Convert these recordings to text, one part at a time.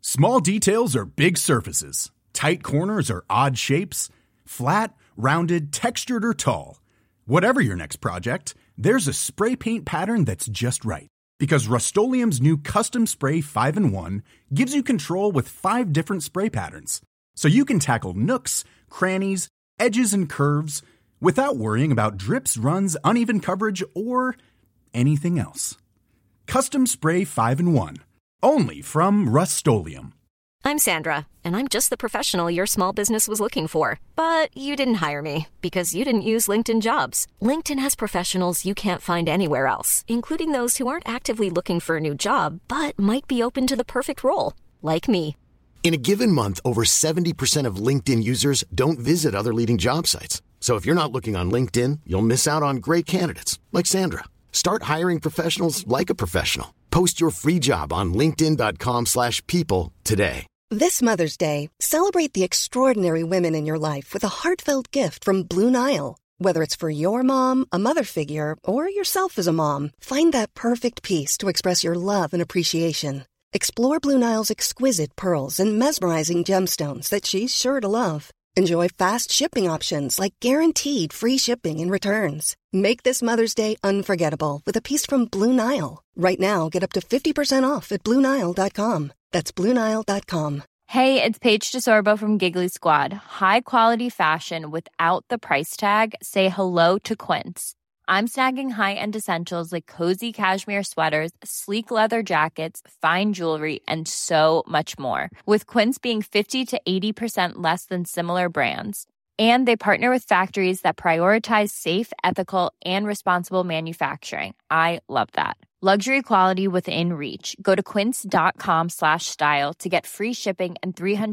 Small details are big surfaces. Tight corners are odd shapes. Flat, rounded, textured, or tall. Whatever your next project, there's a spray paint pattern that's just right. Because Rust-Oleum's new Custom Spray 5-in-1 gives you control with 5 different spray patterns. So you can tackle nooks, crannies, edges, and curves without worrying about drips, runs, uneven coverage, or anything else. Custom Spray 5-in-1. Only from Rust-Oleum. I'm Sandra, and I'm just the professional your small business was looking for. But you didn't hire me because you didn't use LinkedIn Jobs. LinkedIn has professionals you can't find anywhere else, including those who aren't actively looking for a new job, but might be open to the perfect role, like me. In a given month, over 70% of LinkedIn users don't visit other leading job sites. So if you're not looking on LinkedIn, you'll miss out on great candidates like Sandra. Start hiring professionals like a professional. Post your free job on linkedin.com/people today. This Mother's Day, celebrate the extraordinary women in your life with a heartfelt gift from Blue Nile. Whether it's for your mom, a mother figure, or yourself as a mom, find that perfect piece to express your love and appreciation. Explore Blue Nile's exquisite pearls and mesmerizing gemstones that she's sure to love. Enjoy fast shipping options like guaranteed free shipping and returns. Make this Mother's Day unforgettable with a piece from Blue Nile. Right now, get up to 50% off at BlueNile.com. That's BlueNile.com. Hey, it's Paige DeSorbo from Giggly Squad. High quality fashion without the price tag. Say hello to Quince. I'm snagging high-end essentials like cozy cashmere sweaters, sleek leather jackets, fine jewelry, and so much more. With Quince being 50 to 80% less than similar brands. And they partner with factories that prioritize safe, ethical, and responsible manufacturing. I love that. Luxury quality within reach. Go to quince.com/style to get free shipping and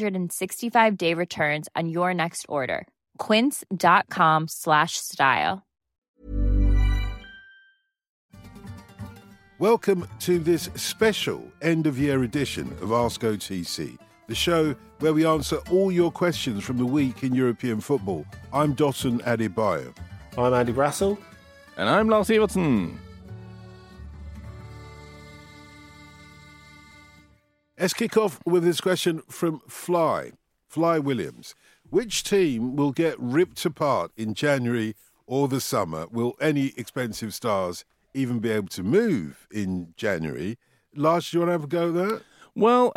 365-day returns on your next order. Quince.com/style. Welcome to this special end-of-year edition of Ask OTC, the show where we answer all your questions from the week in European football. I'm Dotun Adebayo. I'm Andy Brassel. And I'm Lars Everton. Let's kick off with this question from Fly Williams. Which team will get ripped apart in January or the summer? Will any expensive stars even be able to move in January? Lars, do you want to have a go at that? Well,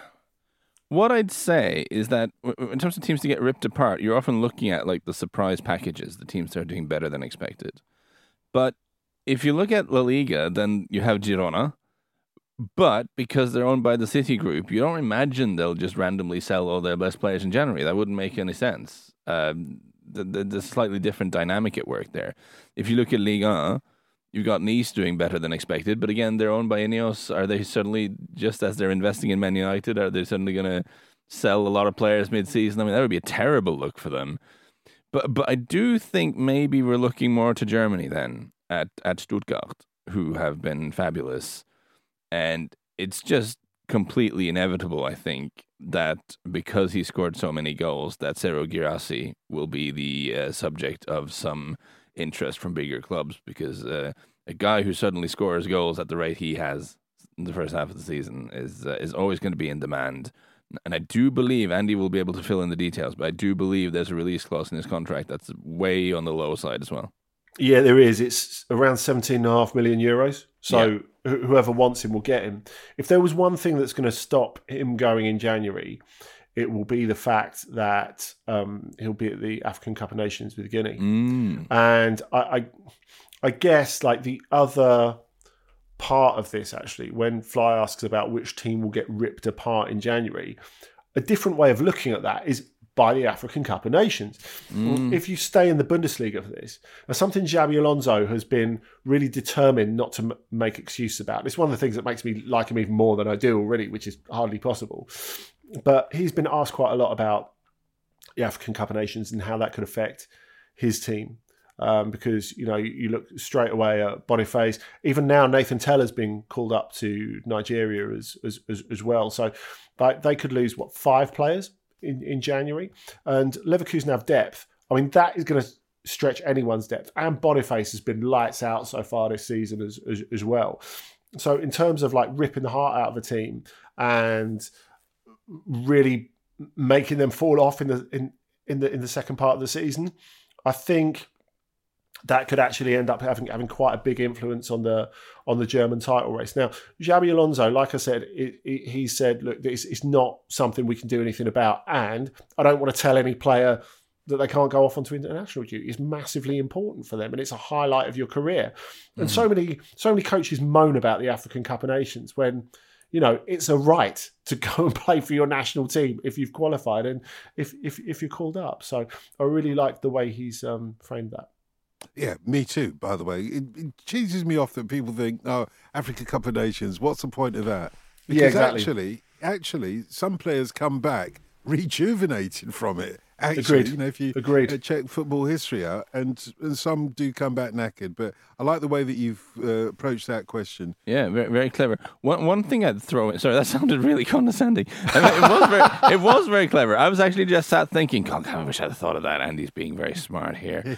what I'd say is that in terms of teams to get ripped apart, you're often looking at like the surprise packages, the teams that are doing better than expected. But if you look at La Liga, then you have Girona. But because they're owned by the City Group, you don't imagine they'll just randomly sell all their best players in January. That wouldn't make any sense. There's a slightly different dynamic at work there. If you look at Ligue 1, you've got Nice doing better than expected, but again, they're owned by Ineos. Are they suddenly, just as they're investing in Man United, are they suddenly going to sell a lot of players mid-season? I mean, that would be a terrible look for them. But I do think maybe we're looking more to Germany then, at Stuttgart, who have been fabulous. And it's just completely inevitable, I think, that because he scored so many goals, that Serhou Guirassy will be the subject of some interest from bigger clubs, because a guy who suddenly scores goals at the rate he has in the first half of the season is always going to be in demand. And I do believe Andy will be able to fill in the details, but I do believe there's a release clause in his contract that's way on the low side as well. Yeah, there is. It's around 17.5 million euros. So whoever wants him will get him. If there was one thing that's going to stop him going in January, it will be the fact that he'll be at the African Cup of Nations with Guinea. And I guess like the other part of this, actually, when Fly asks about which team will get ripped apart in January, a different way of looking at that is by the African Cup of Nations. If you stay in the Bundesliga for this, something Xabi Alonso has been really determined not to make excuse about. It's one of the things that makes me like him even more than I do already, which is hardly possible. But he's been asked quite a lot about the African Cup of Nations and how that could affect his team. Because, you know, you look straight away at Boniface. Even now, Nathan Teller's been called up to Nigeria as well. So they could lose, 5 players in January? And Leverkusen have depth. I mean, that is going to stretch anyone's depth. And Boniface has been lights out so far this season as well. So in terms of like ripping the heart out of a team and really making them fall off in the second part of the season, I think that could actually end up having quite a big influence on the German title race. Now, Xabi Alonso, like I said, he said, look, it's not something we can do anything about, and I don't want to tell any player that they can't go off onto international duty. Is massively important for them, and it's a highlight of your career. And so many coaches moan about the African Cup of Nations when, you know, it's a right to go and play for your national team if you've qualified and if you're called up. So I really like the way he's framed that. Yeah, me too, by the way. It cheeses me off that people think, oh, Africa Cup of Nations, what's the point of that? Because yeah, exactly. actually, some players come back rejuvenated from it. Actually, Agreed. You know, if you check football history out, and some do come back knackered, but I like the way that you've approached that question. Yeah, very, very clever. One thing I'd throw in, sorry, that sounded really condescending. I mean, it was very clever. I was actually just sat thinking, God, I wish I'd have thought of that. Andy's being very smart here.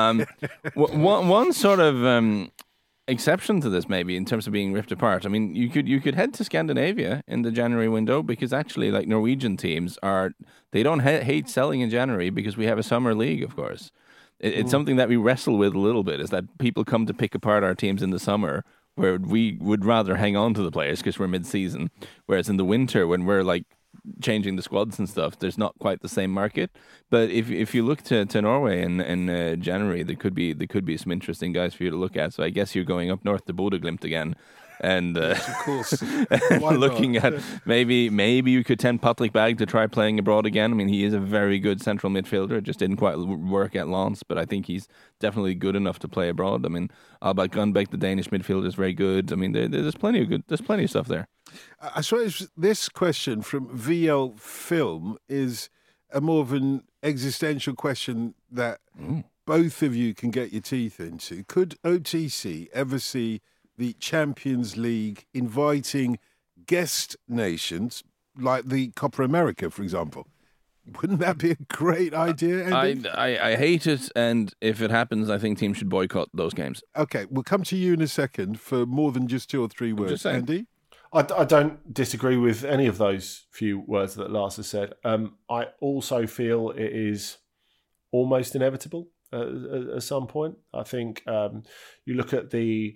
One sort of exception to this, maybe, in terms of being ripped apart. I mean, you could head to Scandinavia in the January window, because actually, like, Norwegian teams they don't hate selling in January because we have a summer league, of course. It's something that we wrestle with a little bit, is that people come to pick apart our teams in the summer, where we would rather hang on to the players because we're mid-season, whereas in the winter, when we're like changing the squads and stuff, there's not quite the same market. But if you look to Norway in January, there could be some interesting guys for you to look at. So I guess you're going up north to Bodø/Glimt again, and yes, of course, and looking at maybe you could tempt Patrik Berg to try playing abroad again. I mean, he is a very good central midfielder. It just didn't quite work at Lens, but I think he's definitely good enough to play abroad. I mean, Albert Grønbæk, the Danish midfielder, is very good. I mean, there's plenty of stuff there. I suppose this question from VL Film is a more of an existential question that both of you can get your teeth into. Could OTC ever see the Champions League inviting guest nations like the Copa America, for example? Wouldn't that be a great idea, Andy? I hate it, and if it happens, I think teams should boycott those games. Okay, we'll come to you in a second for more than just 2 or 3 words. Andy? I don't disagree with any of those few words that Lars has said. I also feel it is almost inevitable at some point. I think you look at the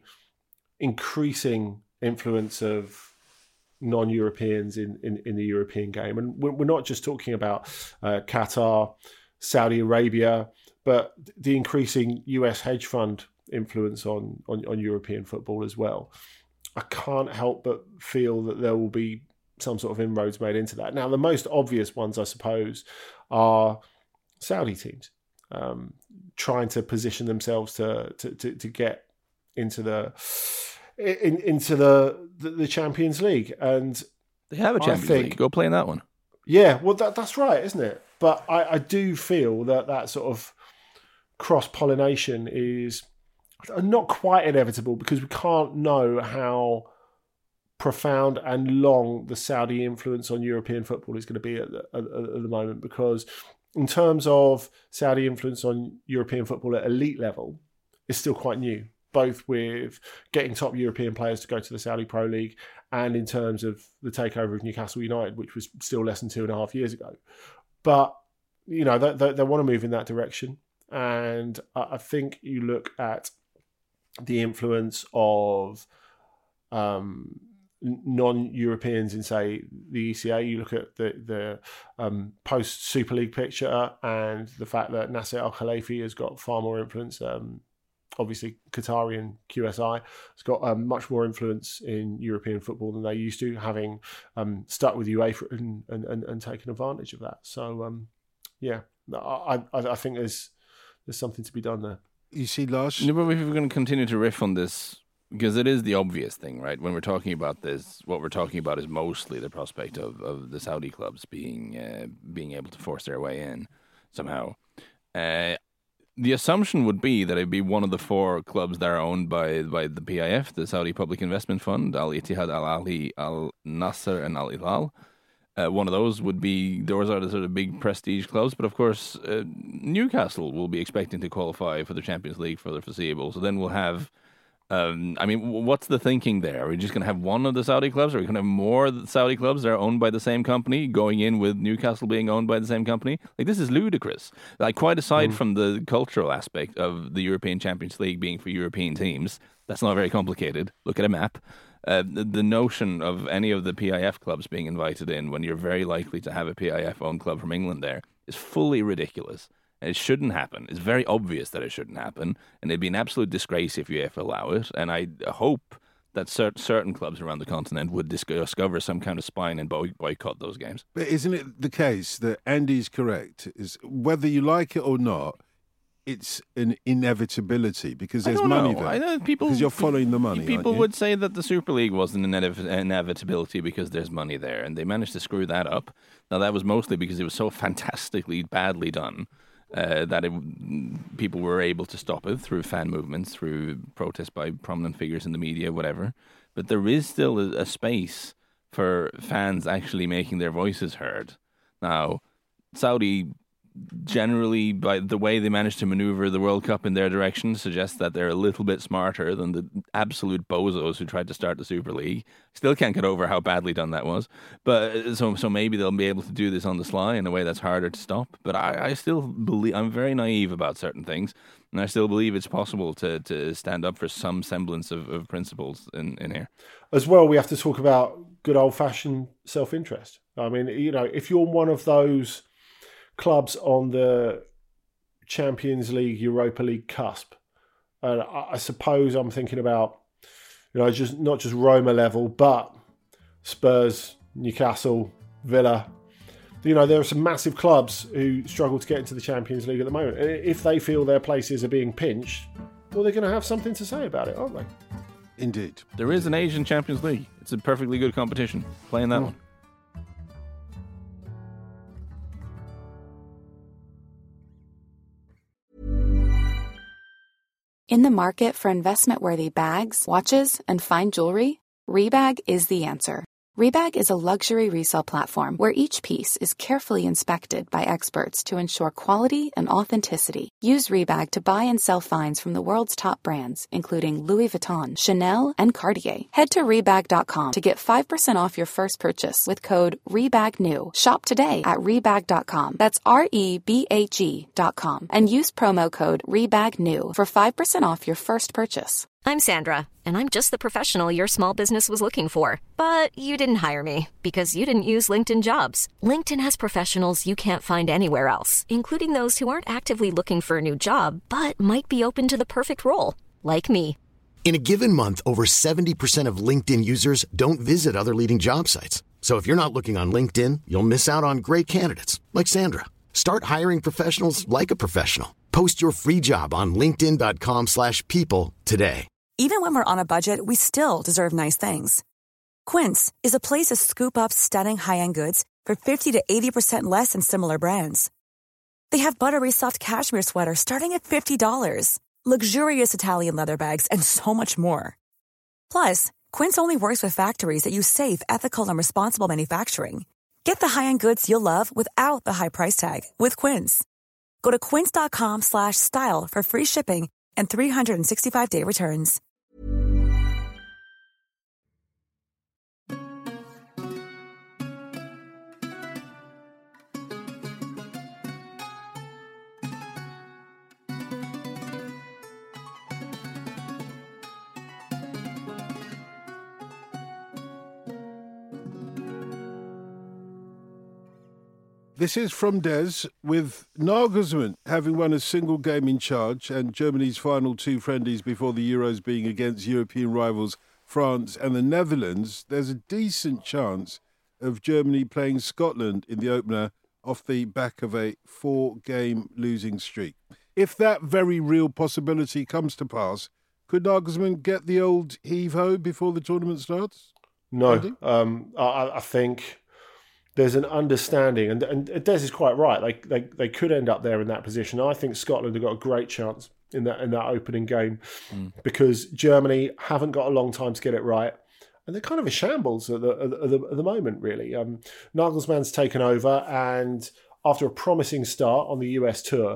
increasing influence of non-Europeans in the European game, and we're not just talking about Qatar, Saudi Arabia, but the increasing US hedge fund influence on European football as well. I can't help but feel that there will be some sort of inroads made into that. Now, the most obvious ones, I suppose, are Saudi teams trying to position themselves to get into the Champions League, and they have a Champions League. Go play in that one. Yeah, well, that's right, isn't it? But I do feel that sort of cross-pollination is not quite inevitable, because we can't know how profound and long the Saudi influence on European football is going to be at the moment, because in terms of Saudi influence on European football at elite level, it's still quite new, both with getting top European players to go to the Saudi Pro League and in terms of the takeover of Newcastle United, which was still less than 2.5 years ago. But, you know, they want to move in that direction. And I think you look at the influence of non-Europeans in, say, the ECA. You look at the post-Super League picture and the fact that Nasser Al-Khelaifi has got far more influence. Obviously, Qatari and QSI has got much more influence in European football than they used to, having stuck with UEFA and taken advantage of that. So, I think there's something to be done there. You see, Lars? No, but if we're going to continue to riff on this, because it is the obvious thing, right? When we're talking about this, what we're talking about is mostly the prospect of the Saudi clubs being able to force their way in somehow. The assumption would be that it'd be one of the 4 clubs that are owned by the PIF, the Saudi Public Investment Fund, Al Ittihad, Al Ahly, Al Nasser, and Al Hilal. One of those are the sort of big prestige clubs, but of course Newcastle will be expecting to qualify for the Champions League for the foreseeable. So then we'll have I mean, what's the thinking there? Are we just going to have one of the Saudi clubs? Are we going to have more Saudi clubs that are owned by the same company, going in with Newcastle being owned by the same company? Like, this is ludicrous. Like, quite aside from the cultural aspect of the European Champions League being for European teams, that's not very complicated. Look at a map. The notion of any of the PIF clubs being invited in when you're very likely to have a PIF-owned club from England there is fully ridiculous. And it shouldn't happen. It's very obvious that it shouldn't happen. And it'd be an absolute disgrace if UEFA allow it. And I hope that certain clubs around the continent would discover some kind of spine and boycott those games. But isn't it the case that Andy's correct? Is whether you like it or not, it's an inevitability because there's money there. I know people, because you're following the money. People would say that the Super League wasn't an inevitability because there's money there. And they managed to screw that up. Now, that was mostly because it was so fantastically badly done. That people were able to stop it through fan movements, through protests by prominent figures in the media, whatever. But there is still a space for fans actually making their voices heard. Now, Saudi generally, by the way they managed to maneuver the World Cup in their direction, suggests that they're a little bit smarter than the absolute bozos who tried to start the Super League. Still can't get over how badly done that was. But so maybe they'll be able to do this on the sly in a way that's harder to stop. But I still believe, I'm very naive about certain things, and I still believe it's possible to stand up for some semblance of principles in here. As well, we have to talk about good old-fashioned self-interest. I mean, if you're one of those clubs on the Champions League, Europa League cusp, and I suppose I'm thinking about, just not just Roma level, but Spurs, Newcastle, Villa. There are some massive clubs who struggle to get into the Champions League at the moment. If they feel their places are being pinched, well, they're going to have something to say about it, aren't they? Indeed. There is an Asian Champions League. It's a perfectly good competition. Playing that one. In the market for investment-worthy bags, watches, and fine jewelry, Rebag is the answer. Rebag is a luxury resale platform where each piece is carefully inspected by experts to ensure quality and authenticity. Use Rebag to buy and sell finds from the world's top brands, including Louis Vuitton, Chanel, and Cartier. Head to Rebag.com to get 5% off your first purchase with code REBAGNEW. Shop today at Rebag.com. That's REBAG.com. And use promo code REBAGNEW for 5% off your first purchase. I'm Sandra, and I'm just the professional your small business was looking for. But you didn't hire me because you didn't use LinkedIn Jobs. LinkedIn has professionals you can't find anywhere else, including those who aren't actively looking for a new job, but might be open to the perfect role, like me. In a given month, over 70% of LinkedIn users don't visit other leading job sites. So if you're not looking on LinkedIn, you'll miss out on great candidates like Sandra. Start hiring professionals like a professional. Post your free job on linkedin.com/people today. Even when we're on a budget, we still deserve nice things. Quince is a place to scoop up stunning high-end goods for 50 to 80% less than similar brands. They have buttery soft cashmere sweaters starting at $50, luxurious Italian leather bags, and so much more. Plus, Quince only works with factories that use safe, ethical, and responsible manufacturing. Get the high-end goods you'll love without the high price tag with Quince. Go to quince.com/style for free shipping and 365-day returns. This is from Des, with Nagelsmann having won a single game in charge and Germany's final two friendlies before the Euros being against European rivals France and the Netherlands. There's a decent chance of Germany playing Scotland in the opener off the back of a 4-game losing streak. If that very real possibility comes to pass, could Nagelsmann get the old heave-ho before the tournament starts? No, I think there's an understanding, and Des is quite right. They could end up there in that position. I think Scotland have got a great chance in that opening game because Germany haven't got a long time to get it right, and they're kind of a shambles at the moment, really. Nagelsmann's taken over, and after a promising start on the US tour,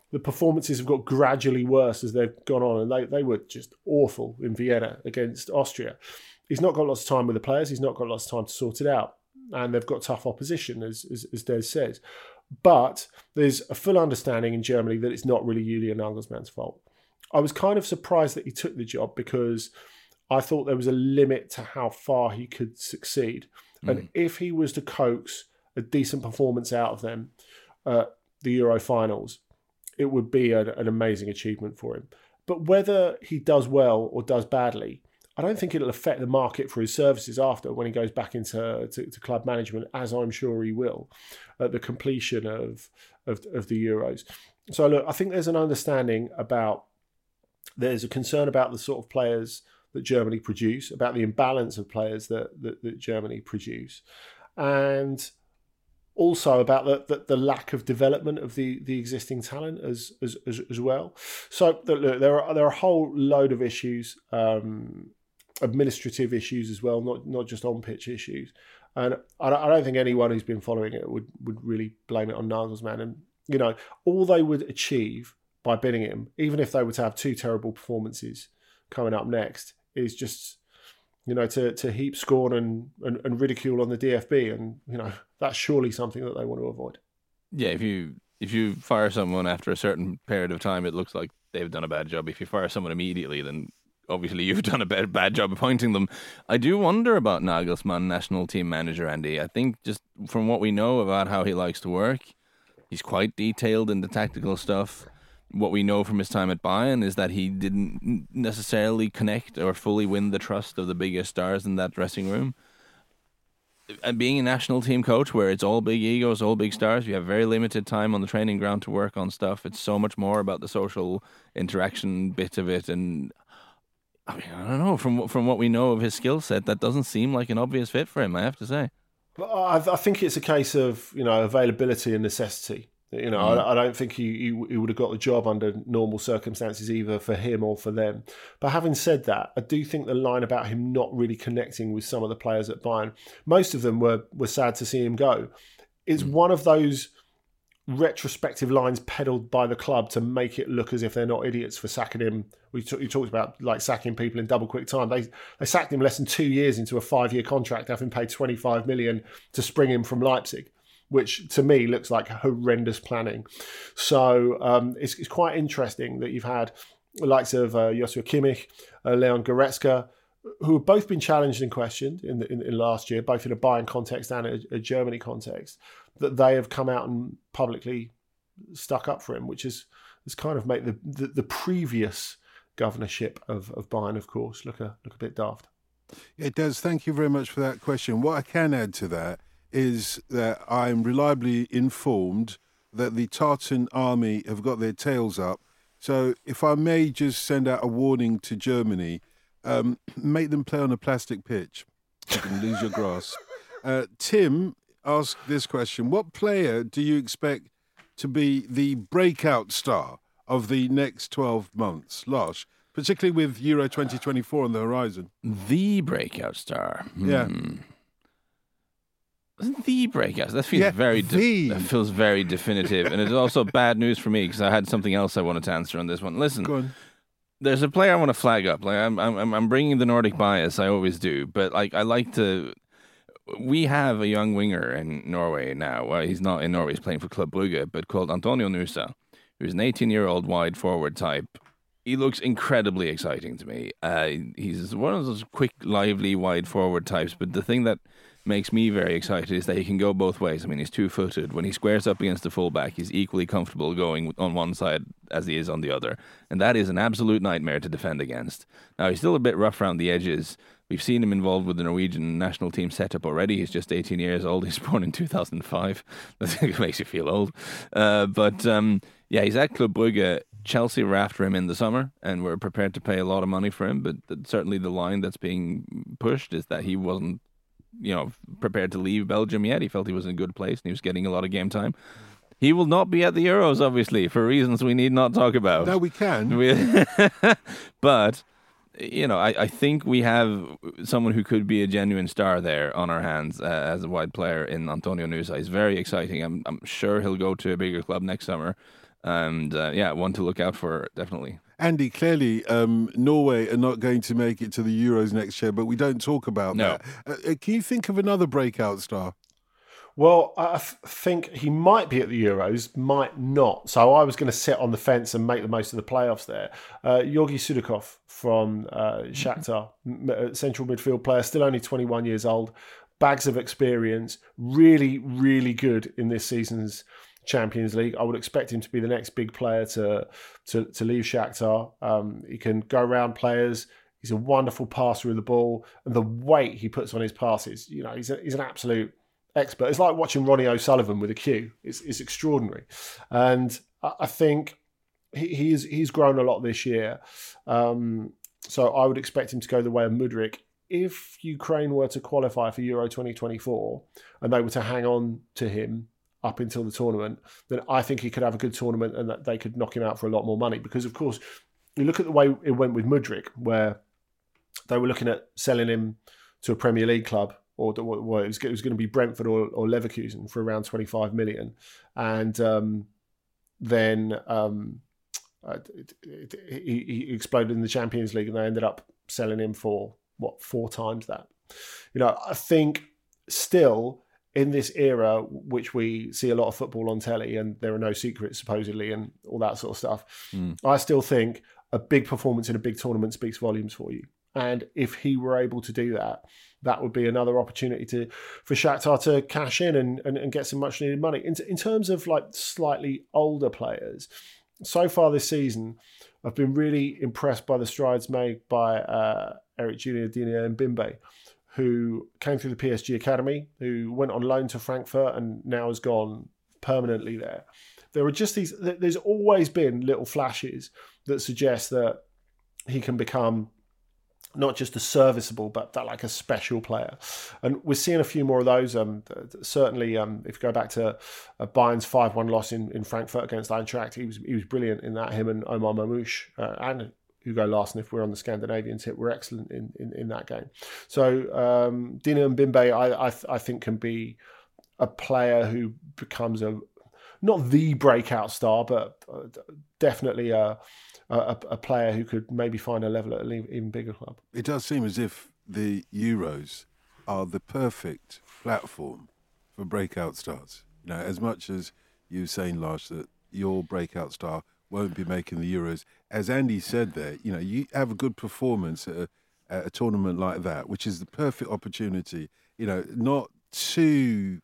the performances have got gradually worse as they've gone on, and they were just awful in Vienna against Austria. He's not got lots of time with the players. He's not got lots of time to sort it out. And they've got tough opposition, as Des says. But there's a full understanding in Germany that it's not really Julian Nagelsmann's fault. I was kind of surprised that he took the job because I thought there was a limit to how far he could succeed. And if he was to coax a decent performance out of them at the Euro finals, it would be an amazing achievement for him. But whether he does well or does badly, I don't think it'll affect the market for his services after when he goes back into club management, as I'm sure he will, at the completion of the Euros. So look, I think there's an understanding there's a concern about the sort of players that Germany produce, about the imbalance of players that Germany produce, and also about the lack of development of the existing talent as well. So look, there are a whole load of issues, administrative issues as well, not just on pitch issues. And I don't think anyone who's been following it would really blame it on Nagelsmann. And all they would achieve by binning him, even if they were to have two terrible performances coming up next, is just to heap scorn and ridicule on the DFB, and that's surely something that they want to avoid. Yeah, if you fire someone after a certain period of time, it looks like they've done a bad job. If you fire someone immediately, then obviously you've done a bad job appointing them. I do wonder about Nagelsmann, national team manager, Andy. I think just from what we know about how he likes to work, he's quite detailed in the tactical stuff. What we know from his time at Bayern is that he didn't necessarily connect or fully win the trust of the biggest stars in that dressing room. And being a national team coach where it's all big egos, all big stars, you have very limited time on the training ground to work on stuff. It's so much more about the social interaction bit of it. And I don't know, from what we know of his skill set, that doesn't seem like an obvious fit for him, I have to say. I think it's a case of availability and necessity. I don't think he would have got the job under normal circumstances, either for him or for them. But having said that, I do think the line about him not really connecting with some of the players at Bayern, most of them were sad to see him go. It's one of those retrospective lines peddled by the club to make it look as if they're not idiots for sacking him. You talked about like sacking people in double quick time. They sacked him less than 2 years into a 5-year contract, having paid 25 million to spring him from Leipzig, which to me looks like horrendous planning. So it's quite interesting that you've had the likes of Joshua Kimmich, Leon Goretzka, who have both been challenged and questioned in last year, both in a Bayern context and a Germany context, that they have come out and publicly stuck up for him, which has kind of made the previous governorship of Bayern, of course, look a bit daft. It does. Thank you very much for that question. What I can add to that is that I'm reliably informed that the Tartan army have got their tails up. So if I may just send out a warning to Germany, make them play on a plastic pitch. You can lose your grasp. Tim asked this question. What player do you expect to be the breakout star of the next 12 months, Lars? Particularly with Euro 2024 on the horizon. The breakout star. Yeah. The breakout. That feels that feels very definitive, and it's also bad news for me because I had something else I wanted to answer on this one. Listen, there's a player I want to flag up. Like I'm bringing the Nordic bias. I always do, but like I like to. We have a young winger in Norway now. Well, he's not in Norway. He's playing for Club Brugge, but called Antonio Nusa, who's an 18-year-old wide forward type. He looks incredibly exciting to me. He's one of those quick, lively, wide forward types. But the thing that makes me very excited is that he can go both ways. I mean, he's two-footed. When he squares up against the fullback, he's equally comfortable going on one side as he is on the other. And that is an absolute nightmare to defend against. Now, he's still a bit rough around the edges. We've seen him involved with the Norwegian national team setup already. He's just 18 years old. He's born in 2005. That makes you feel old. Yeah, he's at Club Brugge. Chelsea were after him in the summer and were prepared to pay a lot of money for him. But certainly the line that's being pushed is that he wasn't, prepared to leave Belgium yet. He felt he was in a good place and he was getting a lot of game time. He will not be at the Euros, obviously, for reasons we need not talk about. No, we can. But I think we have someone who could be a genuine star there on our hands as a wide player in Antonio Nusa. He's very exciting. I'm sure he'll go to a bigger club next summer. And one to look out for, definitely. Andy, clearly Norway are not going to make it to the Euros next year, but we don't talk about that. Can you think of another breakout star? Well, I think he might be at the Euros, might not. So I was going to sit on the fence and make the most of the playoffs there. Georgi Sudakov from Shakhtar, central midfield player, still only 21 years old, bags of experience, really, really good in this season's Champions League. I would expect him to be the next big player to leave Shakhtar. He can go around players. He's a wonderful passer of the ball, and the weight he puts on his passes, he's an absolute expert. It's like watching Ronnie O'Sullivan with a cue. It's extraordinary, and I think he's grown a lot this year. So I would expect him to go the way of Mudryk. If Ukraine were to qualify for Euro 2024 and they were to hang on to him up until the tournament, then I think he could have a good tournament and that they could knock him out for a lot more money. Because, of course, you look at the way it went with Mudryk, where they were looking at selling him to a Premier League club, or it was going to be Brentford or Leverkusen for around 25 million. And then he exploded in the Champions League and they ended up selling him for, 4 times that. I think still, in this era, which we see a lot of football on telly and there are no secrets supposedly and all that sort of stuff, I still think a big performance in a big tournament speaks volumes for you. And if he were able to do that, that would be another opportunity for Shakhtar to cash in and get some much needed money. In terms of like slightly older players, so far this season, I've been really impressed by the strides made by Eric Junior Dina Mbimbe, who came through the PSG Academy, who went on loan to Frankfurt and now has gone permanently there. There are just there's always been little flashes that suggest that he can become not just a serviceable, but like a special player. And we're seeing a few more of those. Certainly, if you go back to Bayern's 5-1 loss in Frankfurt against Eintracht, he was brilliant in that. Him and Omar Mamouche and Hugo Larsson, if we're on the Scandinavian tip, were excellent in that game. So Dina Mbimbe, I think, can be a player who becomes not the breakout star, but definitely a player who could maybe find a level at an even bigger club. It does seem as if the Euros are the perfect platform for breakout stars. As much as you were saying, Lars, that your breakout star won't be making the Euros, as Andy said there, you have a good performance at a tournament like that, which is the perfect opportunity, not too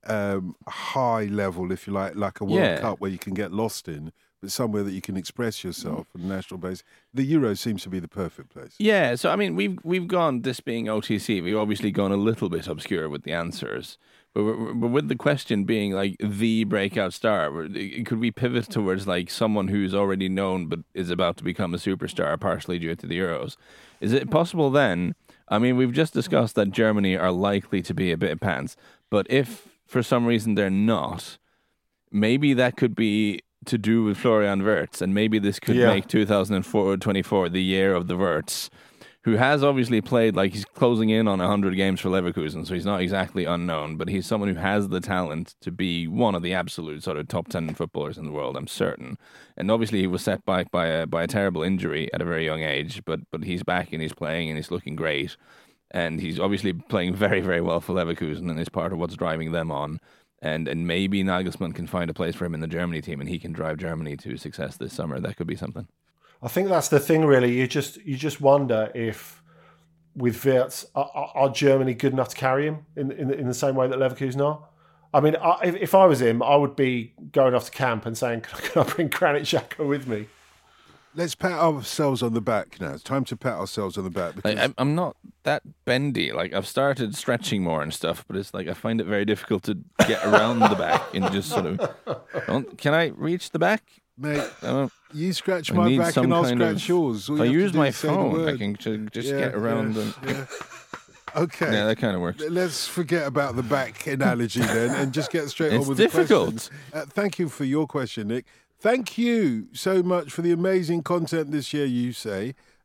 high level, if you like a World Cup where you can get lost in, but somewhere that you can express yourself on a national basis. The Euro seems to be the perfect place. Yeah, so I mean, we've gone, this being OTC, we've obviously gone a little bit obscure with the answers, but with the question being like the breakout star, could we pivot towards like someone who's already known but is about to become a superstar, partially due to the Euros? Is it possible then? I mean, we've just discussed that Germany are likely to be a bit of pants, but if for some reason they're not, maybe that could be to do with Florian Wirtz, and maybe this could make 2024 the year of the Wirtz, who has obviously played, like he's closing in on 100 games for Leverkusen, so he's not exactly unknown, but he's someone who has the talent to be one of the absolute sort of top 10 footballers in the world, I'm certain. And obviously he was set back by a terrible injury at a very young age, but he's back and he's playing and he's looking great. And he's obviously playing very, very well for Leverkusen and is part of what's driving them on. And maybe Nagelsmann can find a place for him in the Germany team and he can drive Germany to success this summer. That could be something. I think that's the thing, really. You just wonder if with Wirtz, are Germany good enough to carry him in the same way that Leverkusen are? I mean, if I was him, I would be going off to camp and saying, can I bring Granit Xhaka with me? Let's pat ourselves on the back now. It's time to pat ourselves on the back. Because I'm not that bendy. Like, I've started stretching more and stuff, but it's like I find it very difficult to get around the back and just sort of... Can I reach the back? Mate, you scratch my back and I'll scratch yours. If I use my phone, I can just get around and... Okay. Yeah, that kind of works. Let's forget about the back analogy then and just get straight on with the questions. Thank you for your question, Nick. Thank you so much for the amazing content this year, you say.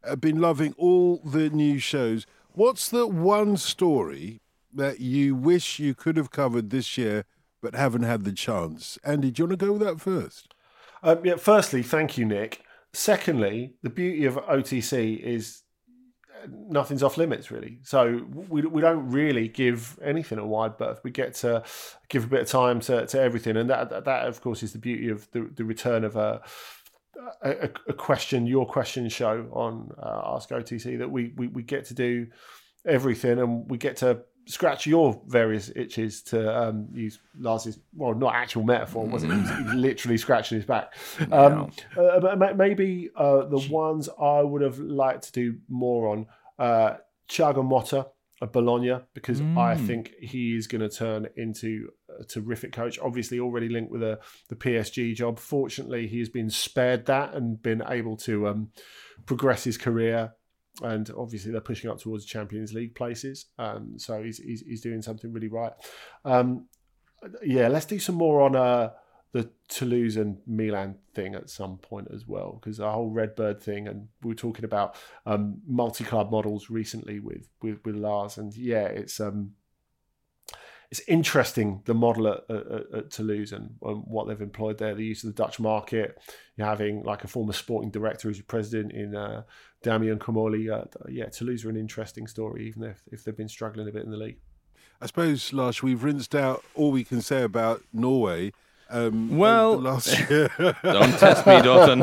been loving all the new shows. What's the one story that you wish you could have covered this year but haven't had the chance? Andy, do you want to go with that first? Firstly, thank you, Nick. Secondly, the beauty of OTC is nothing's off limits, really. So we don't really give anything a wide berth. We get to give a bit of time to everything, and that of course is the beauty of the return of a your question show on Ask OTC, that we get to do everything, and we get to scratch your various itches, to use Lars's, well, not actual metaphor, was it? He was literally scratching his back. Maybe the ones I would have liked to do more on, Thiago Motta of Bologna, because I think he is going to turn into a terrific coach. Obviously already linked with the PSG job. Fortunately, he has been spared that and been able to progress his career. And obviously they're pushing up towards Champions League places. So he's doing something really right. Let's do some more on the Toulouse and Milan thing at some point as well, because the whole Redbird thing, and we were talking about multi-club models recently with Lars, and it's interesting, the model at Toulouse and what they've employed there, the use of the Dutch market. You're having like a former sporting director who's your president in Damien Comoli. Toulouse are an interesting story, even if they've been struggling a bit in the league. I suppose, Lars, we've rinsed out all we can say about Norway. Last year. Don't test me, Dalton.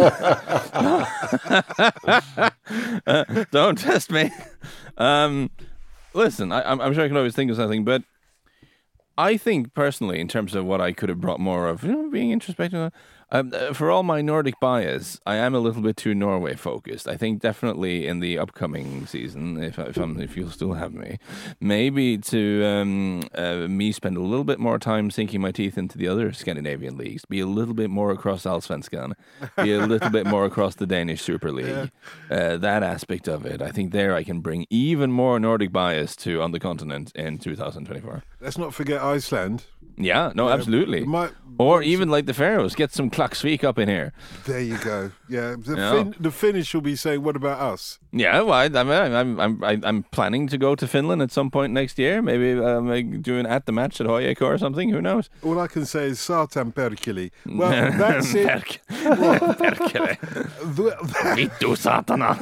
Don't test me. Listen, I'm sure I can always think of something, but I think personally, in terms of what I could have brought more of, being introspective, for all my Nordic bias, I am a little bit too Norway focused. I think definitely in the upcoming season, if you'll still have me, maybe to me spend a little bit more time sinking my teeth into the other Scandinavian leagues, be a little bit more across Allsvenskan, be a little bit more across the Danish Super League. That aspect of it, I think there I can bring even more Nordic bias to on the continent in 2024. Let's not forget Iceland. Yeah, no, absolutely. Or even like the Faroes, get some Klaksvik up in here. There you go. Yeah, the Finnish will be saying, "What about us?" Yeah, well, I'm planning to go to Finland at some point next year. Maybe doing at the match at Hoyeko or something. Who knows? All I can say is Satan Perkele. Well, that's it. Perkele. Vittu satana.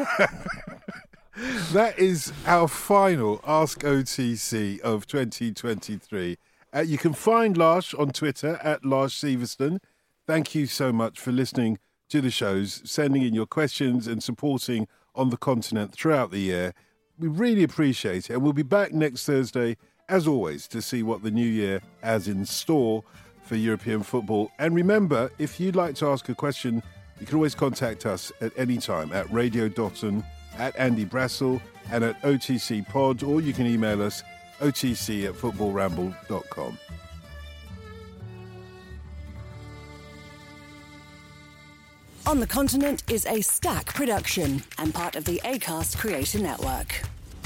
That is our final Ask OTC of 2023. You can find Lars on Twitter at Lars Sivertsen. Thank you so much for listening to the shows, sending in your questions and supporting On the Continent throughout the year. We really appreciate it. And we'll be back next Thursday, as always, to see what the new year has in store for European football. And remember, if you'd like to ask a question, you can always contact us at any time at Radio Dotton, at Andy Brassel, and at OTC Pod, or you can email us otc@footballramble.com. On the Continent is a Stack production and part of the Acast Creator Network.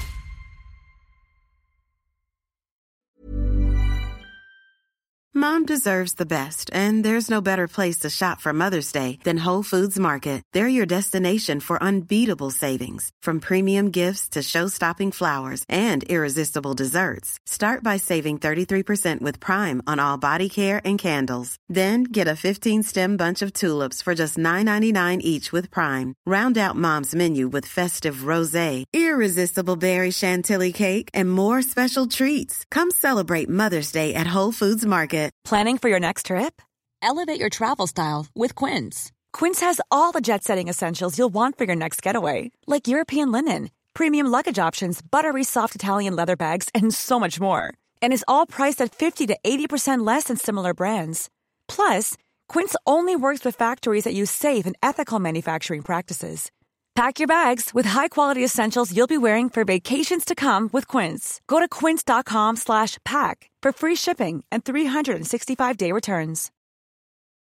Mom deserves the best, and there's no better place to shop for Mother's Day than Whole Foods Market. They're your destination for unbeatable savings, from premium gifts to show-stopping flowers and irresistible desserts. Start by saving 33% with Prime on all body care and candles. Then get a 15-stem bunch of tulips for just $9.99 each with Prime. Round out Mom's menu with festive rosé, irresistible berry chantilly cake, and more special treats. Come celebrate Mother's Day at Whole Foods Market. Planning for your next trip? Elevate your travel style with Quince. Quince has all the jet-setting essentials you'll want for your next getaway, like European linen, premium luggage options, buttery soft Italian leather bags, and so much more. And is all priced at 50 to 80% less than similar brands. Plus, Quince only works with factories that use safe and ethical manufacturing practices. Pack your bags with high-quality essentials you'll be wearing for vacations to come with Quince. Go to quince.com/pack for free shipping and 365-day returns.